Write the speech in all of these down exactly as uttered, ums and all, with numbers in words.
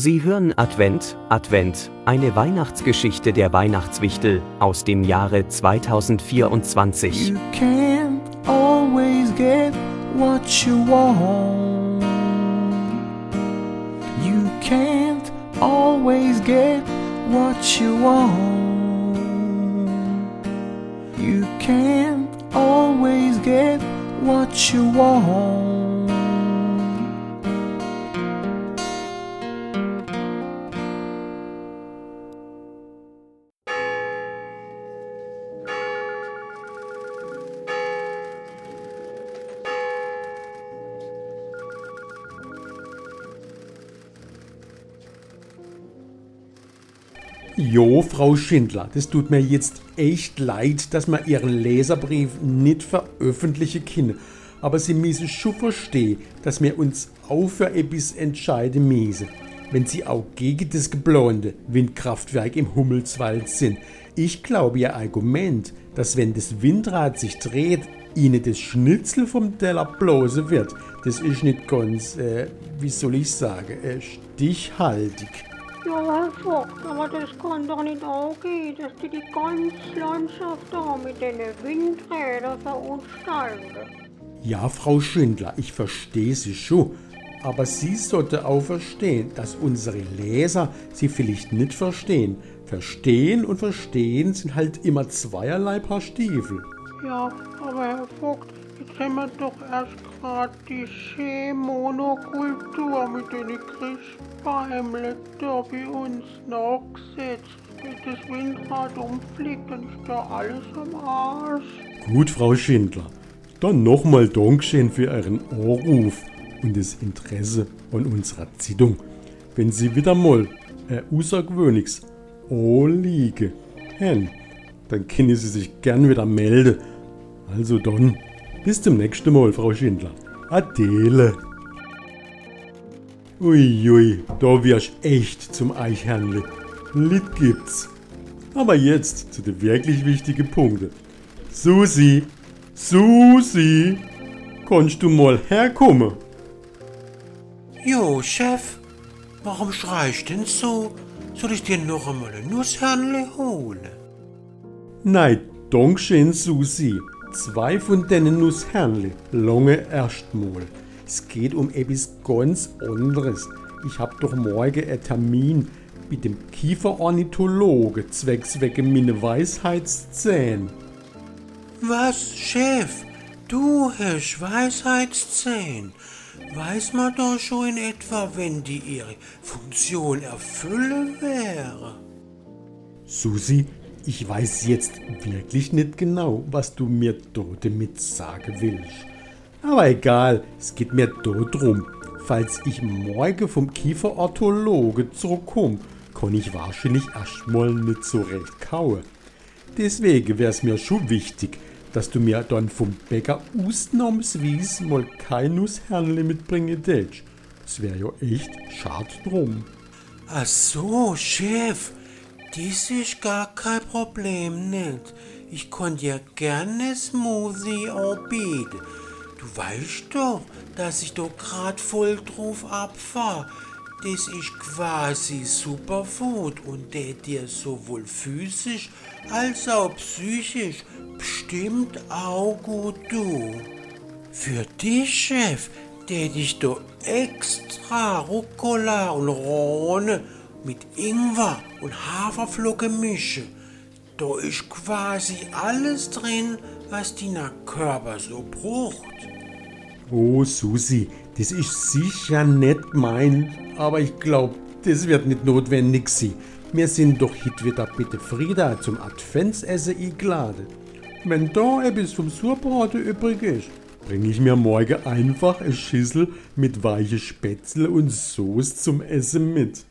Sie hören Advent, Advent, eine Weihnachtsgeschichte der Weihnachtswichtel aus dem Jahre zweitausendvierundzwanzig. You can't always get what you want. You can't always get what you want. You can't always get what you want. Jo, Frau Schindler, das tut mir jetzt echt leid, dass wir Ihren Leserbrief nicht veröffentlichen können. Aber Sie müssen schon verstehen, dass wir uns auch für etwas entscheiden müssen, wenn Sie auch gegen das geplante Windkraftwerk im Hummelswald sind. Ich glaube, Ihr Argument, dass wenn das Windrad sich dreht, Ihnen das Schnitzel vom Teller bloßen wird, das ist nicht ganz, äh, wie soll ich sagen, äh, stichhaltig. Ja, Herr Vogt, aber das kann doch nicht auch gehen, dass die die ganze Landschaft da mit den Windrädern verunstalten. Ja, Frau Schindler, ich verstehe Sie schon. Aber Sie sollten auch verstehen, dass unsere Leser Sie vielleicht nicht verstehen. Verstehen und verstehen sind halt immer zweierlei Paar Stiefel. Ja, aber Herr Vogt, jetzt haben wir doch erst gerade die Schee-Monokultur mit den Christbäumle da bei uns nachgesetzt. Wenn das Windrad umfliegt, dann ist da alles am Arsch. Gut, Frau Schindler. Dann nochmal Dankeschön für Ihren Anruf und das Interesse an unserer Zeitung. Wenn Sie wieder mal ein außergewöhnliches Anliegen haben, dann können Sie sich gern wieder melden. Also dann, bis zum nächsten Mal, Frau Schindler. Adele. Uiui, da wirst echt zum Eichhörnli. Lied gibt's. Aber jetzt zu den wirklich wichtigen Punkten. Susi, Susi, kannst du mal herkommen? Jo, Chef, warum schreist denn so? Soll ich dir noch einmal ein Nusshörnli holen? Nein, Dankeschön, Susi. Zwei von denen Nusshörnli, lange erstmal. Es geht um etwas ganz anderes. Ich hab doch morgen einen Termin mit dem Kieferornithologe zwecks wegen meiner Weisheitszähne. Was, Chef? Du hast Weisheitszähne. Weiß man doch schon in etwa, wenn die ihre Funktion erfüllen wäre? Susi, ich weiß jetzt wirklich nicht genau, was du mir da damit sagen willst. Aber egal, es geht mir darum, falls ich morgen vom Kieferornithologe zurückkomme, kann ich wahrscheinlich erstmal nicht so recht kauen. Deswegen wäre es mir schon wichtig, dass du mir dann vom Bäcker ausnahmsweise mal kein Nusshörnli mitbringen tätst. Das wäre ja echt schade drum. Ach so, Chef, das ist gar kein Problem nicht. Ich kann dir gerne Smoothie anbieten. Du weißt doch, dass ich doch grad voll drauf abfahr. Das ist quasi Superfood und der dir sowohl physisch als auch psychisch bestimmt auch gut tun. Für dich, Chef, tät ich doch extra Rucola und Rone mit Ingwer und Haferflocke mische. Da ist quasi alles drin, was deiner Körper so braucht. Oh, Susi, das ist sicher nicht mein, aber ich glaube, das wird nicht notwendig sein. Wir sind doch heute wieder bitte Frieda zum Adventsessen eingeladen. Wenn da etwas vom Surbraten übrig ist, bringe ich mir morgen einfach eine Schüssel mit weichen Spätzle und Soße zum Essen mit.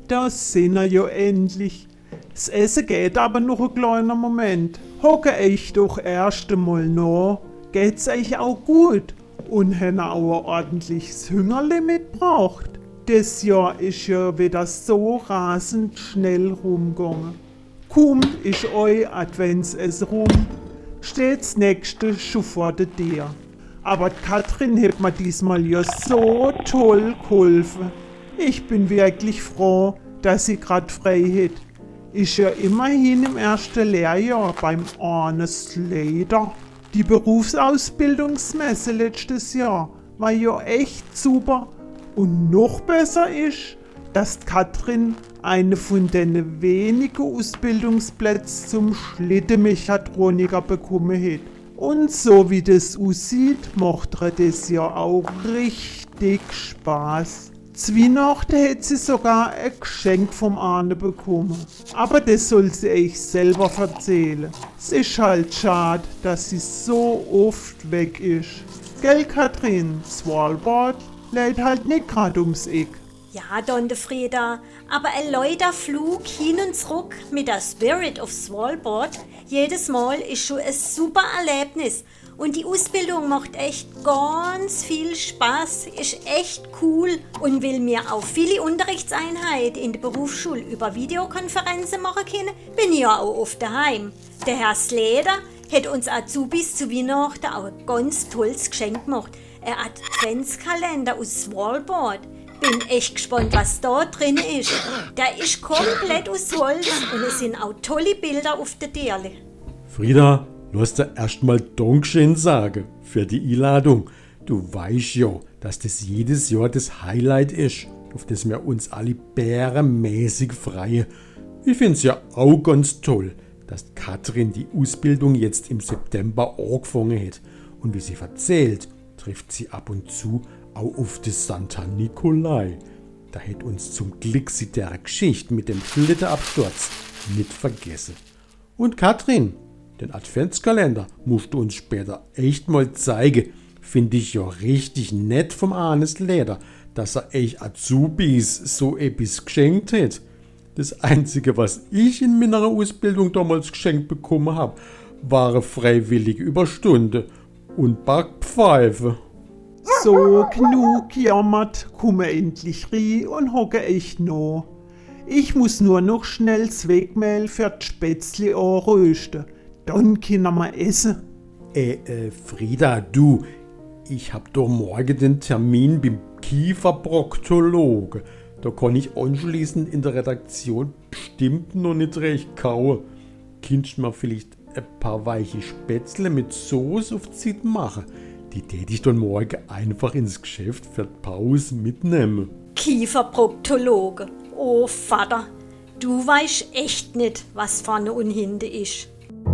das sind wir ja endlich. Das Essen geht aber noch ein kleiner Moment. Hocke euch doch erst einmal noch. Geht's euch auch gut? Und habt ihr auch ein ordentliches Hüngerli mitgebracht? Das Jahr ist ja wieder so rasend schnell rumgegangen. Kaum ist euer Adventsessen rum, steht das nächste schon vor der Tür. Aber Katrin hat mir diesmal ja so toll geholfen. Ich bin wirklich froh, dass sie grad frei hat. Ist ja immerhin im ersten Lehrjahr beim Arne Slater. Die Berufsausbildungsmesse letztes Jahr war ja echt super. Und noch besser ist, dass Katrin eine von den wenigen Ausbildungsplätzen zum Schlittenmechatroniker bekommen hat. Und so wie das aussieht, macht ihr das ja auch richtig Spaß. Zu Weihnachten hat sie sogar ein Geschenk vom Arne bekommen. Aber das soll sie euch selber erzählen. Es ist halt schade, dass sie so oft weg ist. Gell, Katrin? Svalbard lädt halt nicht grad ums Eck. Ja, Tante Frieda, aber ein leuter Flug hin und zurück mit der Spirit of Svalbard jedes Mal ist schon ein super Erlebnis. Und die Ausbildung macht echt ganz viel Spaß, ist echt cool und will mir auch viele Unterrichtseinheiten in der Berufsschule über Videokonferenzen machen können, bin ich ja auch oft daheim. Der Herr Slater hat uns Azubis zu Weihnachten auch ein ganz tolles Geschenk gemacht. Ein Adventskalender aus Svalbard. Bin echt gespannt, was da drin ist. Der ist komplett aus Holz und es sind auch tolle Bilder auf der Tierle. Frieda, lass dir erstmal Dankeschön sagen für die Einladung. Du weißt ja, dass das jedes Jahr das Highlight ist, auf das wir uns alle bärenmäßig freuen. Ich find's ja auch ganz toll, dass Katrin die Ausbildung jetzt im September angefangen hat. Und wie sie erzählt, trifft sie ab und zu auch auf den Santa Nikolai. Da hat uns zum Glück sie der Geschichte mit dem Schlittenabsturz nicht vergessen. Und Katrin, den Adventskalender musst du uns später echt mal zeigen. Finde ich ja richtig nett vom Arne Slater, dass er euch Azubis so etwas geschenkt hat. Das Einzige, was ich in meiner Ausbildung damals geschenkt bekommen habe, waren freiwillige Überstunden und Backpfeife. So genug jammert, komme endlich rein und hocke echt noch. Ich muss nur noch schnell das Wegmehl für die Spätzle anrösten. Dann können wir essen. Äh, äh, Frieda, du, ich hab doch morgen den Termin beim Kieferproktologe. Da kann ich anschließend in der Redaktion bestimmt noch nicht recht kauen. Kannst du mir vielleicht ein paar weiche Spätzle mit Soße auf die Zeit machen? Die tät ich dann morgen einfach ins Geschäft für die Pause mitnehmen. Kieferproktologe. Oh Vater, du weißt echt nicht, was vorne und hinten ist.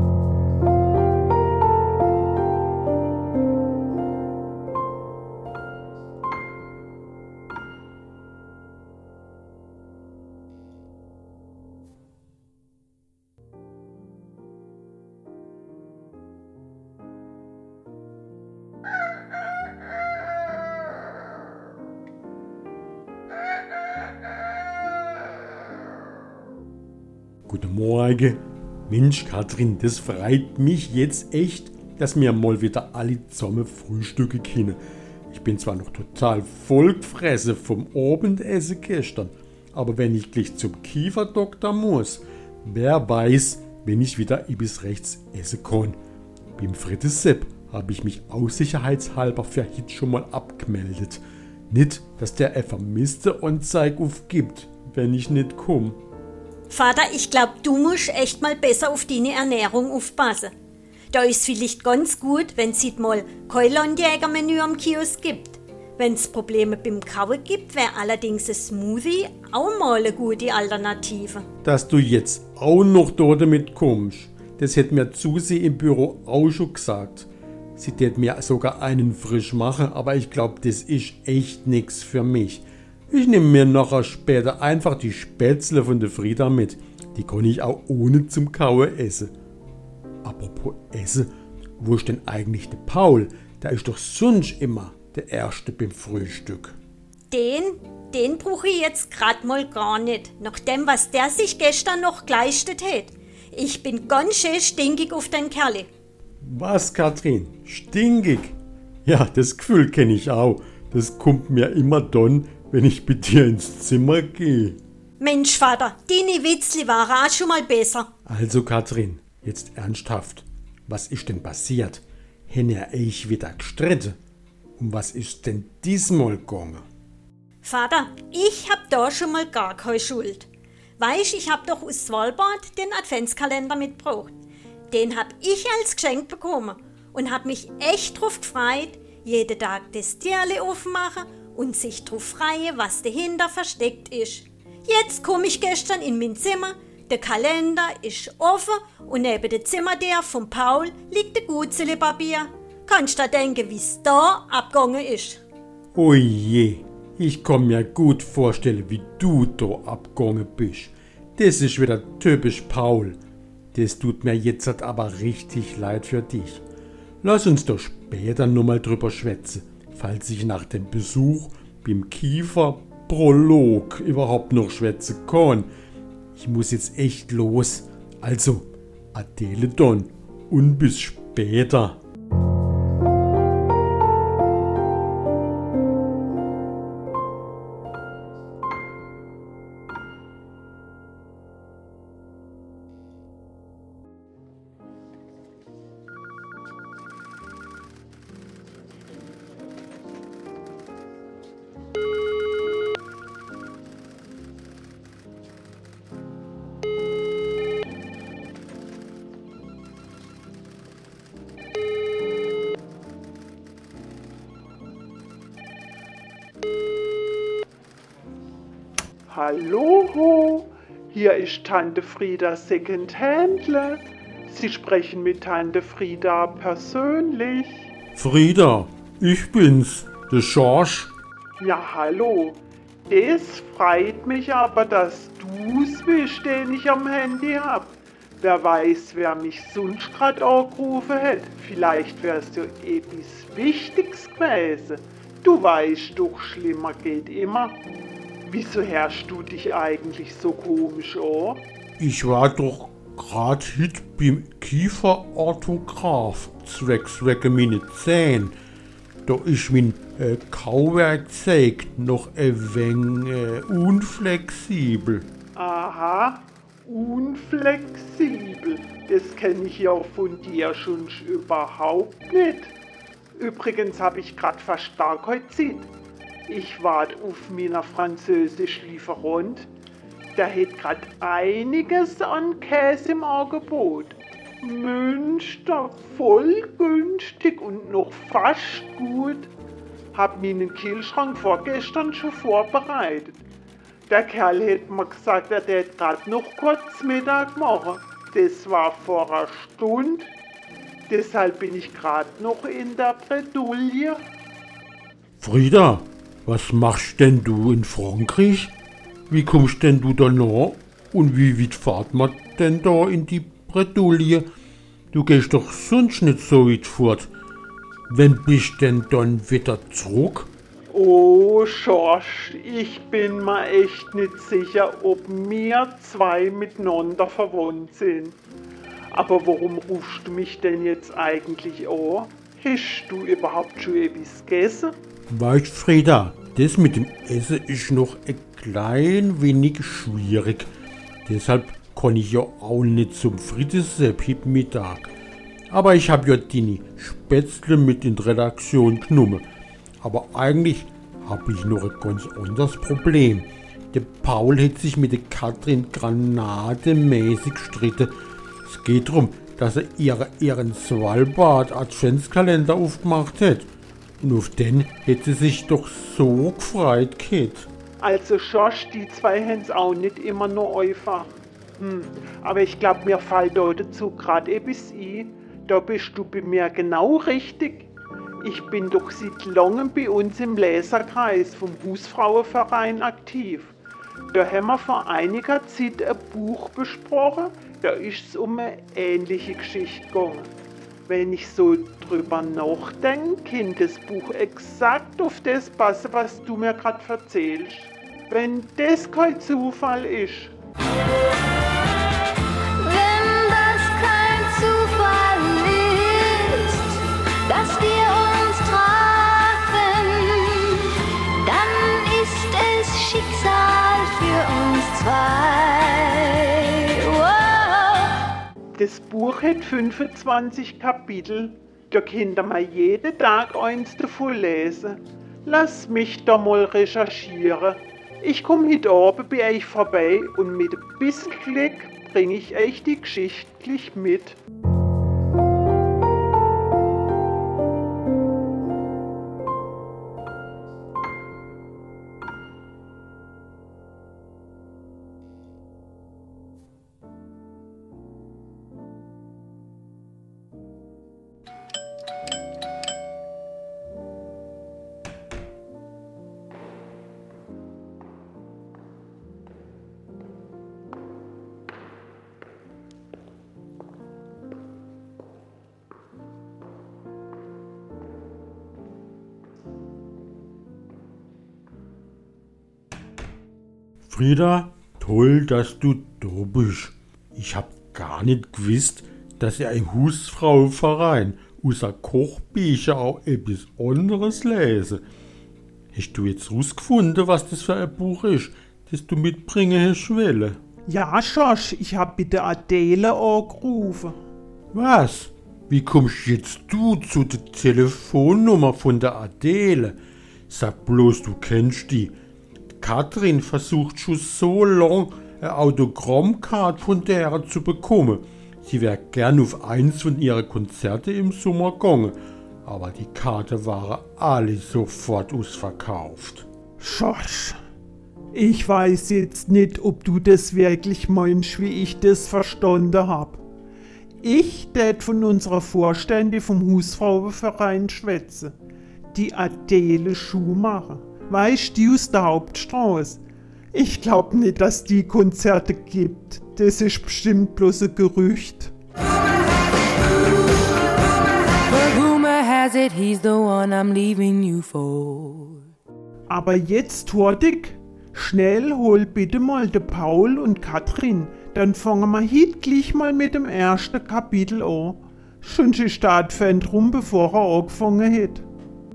Guten Morgen. Mensch, Katrin, das freut mich jetzt echt, dass wir mal wieder alle zusammen frühstücken können. Ich bin zwar noch total vollgefressen vom Abendessen gestern, aber wenn ich gleich zum Kieferdoktor muss, wer weiß, wenn ich wieder bis rechts essen kann. Beim Fritte Sepp habe ich mich aus sicherheitshalber für heute schon mal abgemeldet. Nicht, dass der eine vermisste Anzeige aufgibt, wenn ich nicht komme. Vater, ich glaube, du musst echt mal besser auf deine Ernährung aufpassen. Da ist vielleicht ganz gut, wenn es mal kein Landjägermenü am Kiosk gibt. Wenn es Probleme beim Kauen gibt, wäre allerdings ein Smoothie auch mal eine gute Alternative. Dass du jetzt auch noch da damit kommst, das hätte mir Susi im Büro auch schon gesagt. Sie tät mir sogar einen frisch machen, aber ich glaube, das ist echt nix für mich. Ich nehme mir nachher später einfach die Spätzle von der Frieda mit. Die kann ich auch ohne zum Kauen essen. Apropos Essen, wo ist denn eigentlich der Paul? Der ist doch sonst immer der Erste beim Frühstück. Den, Und den brauche ich jetzt grad mal gar nicht, nach dem, was der sich gestern noch geleistet hat. Ich bin ganz schön stinkig auf den Kerl. Was, Katrin? Stinkig? Ja, das Gefühl kenne ich auch. Das kommt mir immer dann, wenn ich bei dir ins Zimmer gehe. Mensch, Vater, deine Witzli waren auch schon mal besser. Also, Katrin, jetzt ernsthaft. Was ist denn passiert? Hen er euch wieder gestritten? Um was ist denn diesmal gegangen? Vater, ich hab da schon mal gar keine Schuld. Weißt, ich hab doch aus Svalbard den Adventskalender mitgebracht. Den hab ich als Geschenk bekommen und hab mich echt drauf gefreut, jeden Tag das Tierli aufmachen und sich drauf freuen, was dahinter versteckt ist. Jetzt komm ich gestern in mein Zimmer, der Kalender ist offen und neben dem Zimmerdeur von Paul liegt ein Gutzeli-Papier. Kannst du dir denken, wie's da abgegangen ist? Oh je, ich kann mir gut vorstellen, wie du da abgegangen bist. Das ist wieder typisch Paul. Das tut mir jetzt aber richtig leid für dich. Lass uns doch später nochmal drüber schwätzen, falls ich nach dem Besuch beim Kiefer-Prolog überhaupt noch schwätzen kann. Ich muss jetzt echt los. Also, Adele dann und bis später. Hallo, hier ist Tante Frieda Secondhandler. Sie sprechen mit Tante Frieda persönlich. Frieda, ich bin's, der Schorsch. Ja, hallo. Das freut mich aber, dass du's bist, den ich am Handy hab. Wer weiß, wer mich sonst grad angerufen hat. Vielleicht wär's ja etwas Wichtiges gewesen. Du weißt doch, schlimmer geht immer. Wieso herrschst du dich eigentlich so komisch an? Ich war doch grad hit beim Kieferorthograph, zwecks wegen meine Zähne. Da ist mein äh, Kauwerkzeug noch ein wenig äh, unflexibel. Aha, unflexibel. Das kenne ich ja von dir schon überhaupt nicht. Übrigens habe ich grad fast stark heute Zeit. Ich warte auf meiner französischen Lieferant. Der hat grad einiges an Käse im Angebot. Münster, voll günstig und noch fast gut. Hab meinen Kühlschrank vorgestern schon vorbereitet. Der Kerl hat mir gesagt, er hätte grad noch kurz Mittag machen. Das war vor einer Stunde. Deshalb bin ich grad noch in der Bredouille. Frieda, was machst denn du in Frankreich? Wie kommst denn du da nach? Und wie weit fahrt man denn da in die Bredouille? Du gehst doch sonst nicht so weit fort. Wann bist denn dann wieder zurück? Oh, Schorsch, ich bin mir echt nicht sicher, ob wir zwei miteinander verwandt sind. Aber warum rufst du mich denn jetzt eigentlich an? Hast du überhaupt schon etwas gegessen? Weißt Frieda, das mit dem Essen ist noch ein klein wenig schwierig. Deshalb kann ich ja auch nicht zum Friedenssepp heute Mittag. Aber ich hab ja deine Spätzle mit in die Redaktion genommen. Aber eigentlich habe ich noch ein ganz anderes Problem. Der Paul hat sich mit der Katrin granatemäßig gestritten. Es geht darum, dass er ihre, ihren Svalbard-Adventskalender aufgemacht hat. Und auf den hätte sie sich doch so gefreut, Kate. Also Schorsch, die zwei haben's auch nicht immer nur einfach. Hm, aber ich glaube, mir fällt da dazu gerade etwas ein. Da bist du bei mir genau richtig. Ich bin doch seit langem bei uns im Leserkreis vom Hausfrauenverein aktiv. Da haben wir vor einiger Zeit ein Buch besprochen, da ist es um eine ähnliche Geschichte gegangen. Wenn ich so drüber nachdenke, kann das Buch exakt auf das passen, was du mir gerade erzählst. wenn das kein Zufall ist. Wenn das kein Zufall ist, dass wir uns trafen, dann ist es Schicksal für uns zwei. Wow. Das Buch hat fünfundzwanzig Kapitel, da könnt ihr mal jeden Tag eins davon lesen. Lass mich da mal recherchieren. Ich komme heute Abend bei euch vorbei und mit ein bisschen Glück bringe ich euch die geschichtlich mit. Frieda, toll, dass du da bist. Ich hab gar nicht gewusst, dass ihr ein Hausfrauenverein außer Kochbücher auch etwas anderes lese. Hast du jetzt rausgefunden, was das für ein Buch ist, das du mitbringen hast wollen? Ja, Schorsch, ich hab bitte Adele angerufen. Was? Wie kommst jetzt du zu der Telefonnummer von der Adele? Sag bloß, du kennst die. Katrin versucht schon so lange, eine Autogrammkarte von der zu bekommen. Sie wäre gern auf eins von ihren Konzerten im Sommer gegangen, aber die Karten waren alle sofort ausverkauft. Schorsch, ich weiß jetzt nicht, ob du das wirklich meinst, wie ich das verstanden hab. Ich tät von unserer Vorstände vom Hausfrauenverein schwätze, die Adele Schumacher. Weißt, die aus der Hauptstraße. Ich glaub nicht, dass die Konzerte gibt. Das ist bestimmt bloß ein Gerücht. But rumor has it he's the one I'm leaving you for. Aber jetzt, Hortig, schnell hol bitte mal de Paul und Katrin. Dann fangen wir heute gleich mal mit dem ersten Kapitel an. Schon sie steht Fan drum, bevor er angefangen hat.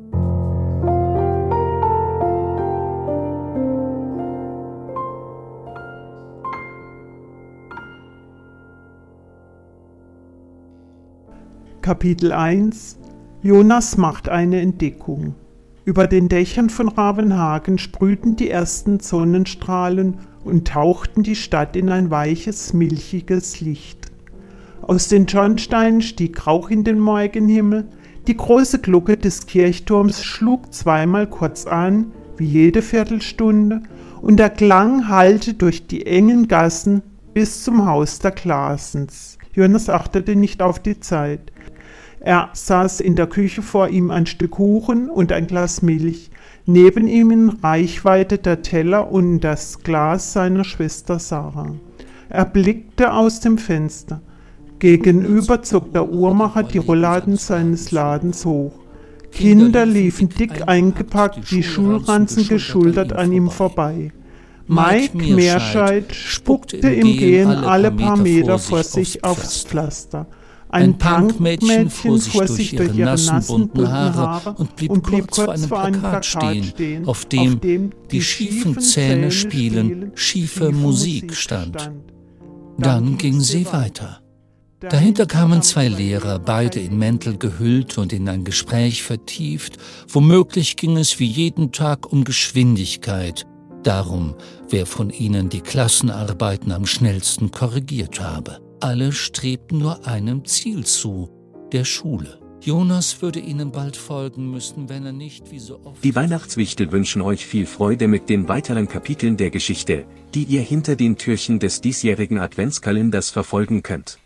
Kapitel eins. Jonas macht eine Entdeckung. Über den Dächern von Ravenhagen sprühten die ersten Sonnenstrahlen und tauchten die Stadt in ein weiches, milchiges Licht. Aus den Schornsteinen stieg Rauch in den Morgenhimmel, die große Glocke des Kirchturms schlug zweimal kurz an, wie jede Viertelstunde, und der Klang hallte durch die engen Gassen bis zum Haus der Klaasens. Jonas achtete nicht auf die Zeit. Er saß in der Küche, vor ihm ein Stück Kuchen und ein Glas Milch, neben ihm in Reichweite der Teller und das Glas seiner Schwester Sarah. Er blickte aus dem Fenster. Gegenüber zog der Uhrmacher die Rollladen seines Ladens hoch. Kinder liefen dick eingepackt, die Schulranzen geschultert an ihm vorbei. Mike Meerscheid spuckte im Gehen alle paar Meter vor sich aufs Pflaster. Ein Punkmädchen fuhr sich durch ihre nassen bunten Haare und blieb, und blieb kurz vor einem Plakat stehen, auf dem, auf dem die schiefen Zähne spielen, schiefe Musik stand. Dann ging sie weiter. Dahinter kamen zwei Lehrer, beide in Mäntel gehüllt und in ein Gespräch vertieft. Womöglich ging es wie jeden Tag um Geschwindigkeit, darum, wer von ihnen die Klassenarbeiten am schnellsten korrigiert habe. Alle strebten nur einem Ziel zu, der Schule. Jonas würde ihnen bald folgen müssen, wenn er nicht wie so oft... Die Weihnachtswichtel wünschen euch viel Freude mit den weiteren Kapiteln der Geschichte, die ihr hinter den Türchen des diesjährigen Adventskalenders verfolgen könnt.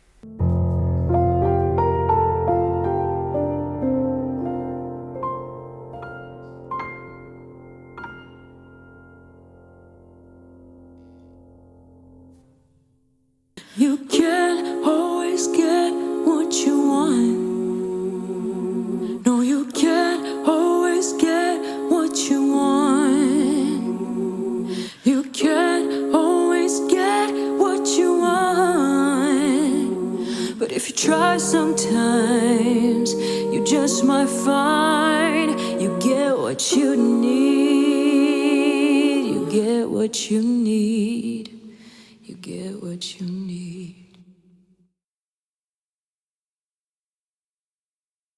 You can't always get what you want. No, you can't always get what you want. You just might find you get what you need. You get what you need. You get what you need.